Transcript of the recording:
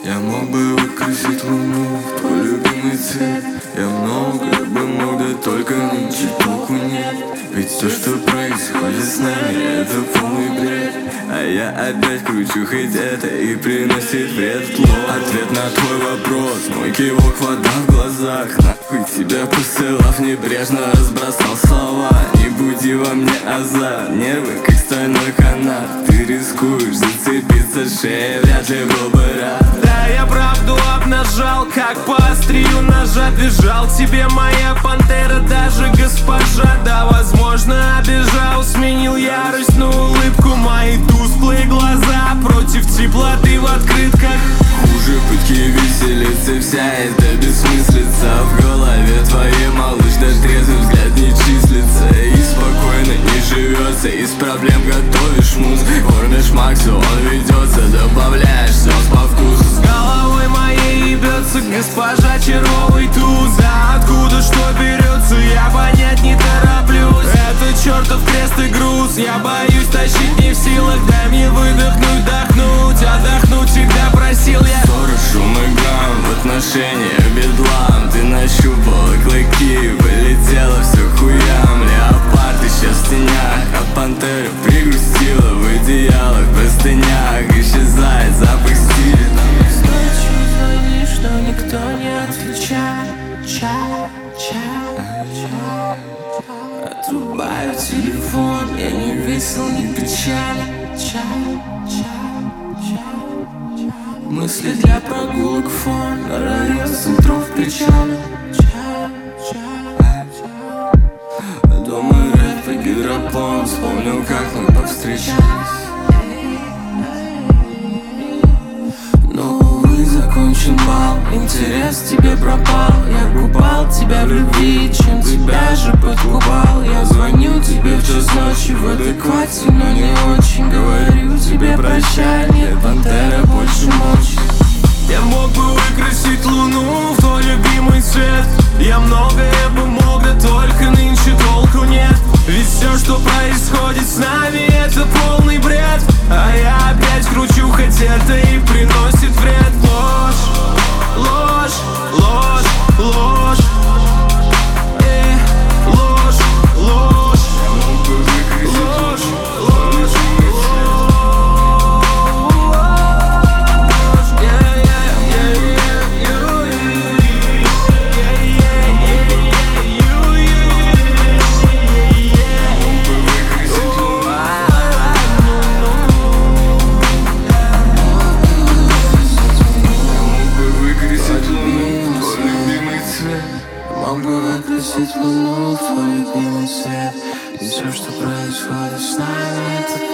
Я мог бы выкрасить луну в твой любимый цвет. Я многое бы мог, да только нынче толку нет. Ведь все, что происходит с нами, это полный бред. А я опять кручу, хоть это и приносит вред. Ответ на твой вопрос, мой кивок, вода в глазах. Нахуй тебя посылав, небрежно разбросал слова. Не буди во мне азарт, нервы как стальной канат. Ты рискуешь зацепиться шеей, вряд ли был бы рад. Да, я правду обнажал, как по острию ножа бежал к тебе моя пантера, даже госпожа. Да, возможно, обижал, сменил ярость на улыбку. Мои тусклые глаза против теплоты в открытках. Хуже пытки виселицы, вся эта бессмыслица. В голове твоей, малыш, да трезвый взгляд не числится. И спокойно не живется, из проблем готовишь мусс. Кормишь Максу, он ведется, добавляешь сос по вкусу. С головой моей ебется госпожа червовый туз. А откуда что берется, я понять не тороплюсь. Это чертов крест и груз, я боюсь тащить не в силах. Дай мне выдохнуть, дохнуть, отдохнуть всегда просил я. Ссоры, шум и гам, в отношениях бедлам. Ты нащупала клыки, полетела все хуям. Леопард исчез в тенях, а пантера пригрустила в одеялах, простынях. Исчезает запах стиля. Ночью звонишь, но никто не отвечает. Отрубаю телефон, я не весел, не печаль. Мысли для прогулок фон, район центров печали. Дома рэп и гидропон, вспомнил, как мы повстречались. Но, увы, закончен бал, интерес тебе пропал. Я купал тебя в любви, чем тебя же подкупал. Я звоню тебе в час ночи, в адеквате, но не очень. Говорю тебе прощай, нет, пантера больше мочи. Я мог бы выкрасить луну в твой любимый цвет. Я многое бы мог, да только нынче толку нет. Ведь все, что происходит с нами, это полный бред. А я опять кручу, хоть это и приносит вред. Ложь, ложь, ложь, ложь. Ложь, ложь. Ложь, ложь, мог бы выкрасить луну в твой любимый цвет. И все, что происходит с нами, это